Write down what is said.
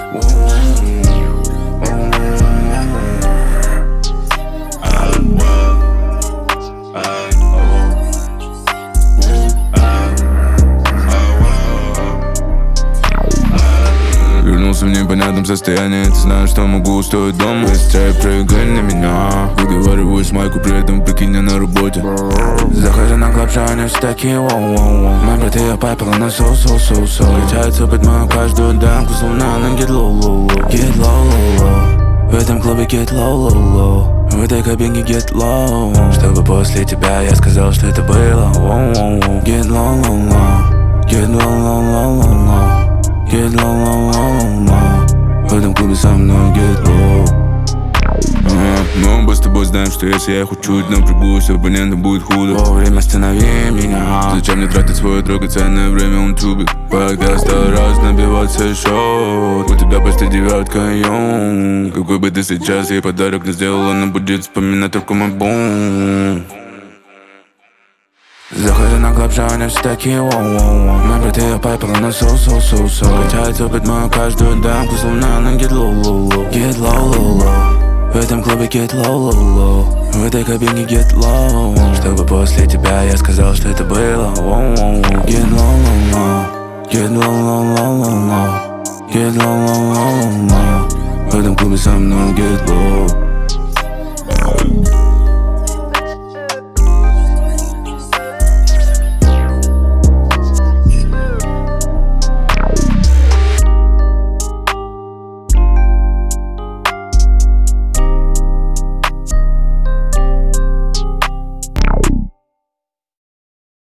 Вернулся в непонятном состоянии, ты знаешь, что могу устроить дома. Быстрее прыгай на меня, выговариваю с майку, при этом прикинь, я на работе. Захожу на клаб, они все такие воу-воу-воу. Мои браты, я пайпала на соу-соу-соу-соу. Качается под мою каждую дамку, словно она get low-low-low. Get low-low-low. В этом клубе get low-low-low. В этой кабинке get low. Чтобы после тебя я сказал, что это было воу-воу-воу. Get low-low-low. Get low-low-low-low. Get low, low, low, low. В этом клубе со мной get low. Мы оба с тобой знаем, что если я хоть чуть напрягусь, оппоненту будет худо. Вовремя останови меня. Зачем мне тратить свое драгоценное время, он тюбик? Когда стараюсь набиваться счет. У тебя почти девятка, йоу. Какой бы ты сейчас ей подарок не сделал, она будет вспоминать только мой бум. Захожу на клаб, они все такие воу-воу-воу. Мои браты, я пайпала на соу-соу-соу-соу. Качается под мою каждую дамку, словно она get low-low-low. Get low-low-low. В этом клубе get low-low-low. В этой кабине get low. Чтобы после тебя я сказал, что это было воу-воу-воу. Get low-low-low. Get low-low-low-low. Get low-low-low-low. В этом клубе со мной get low.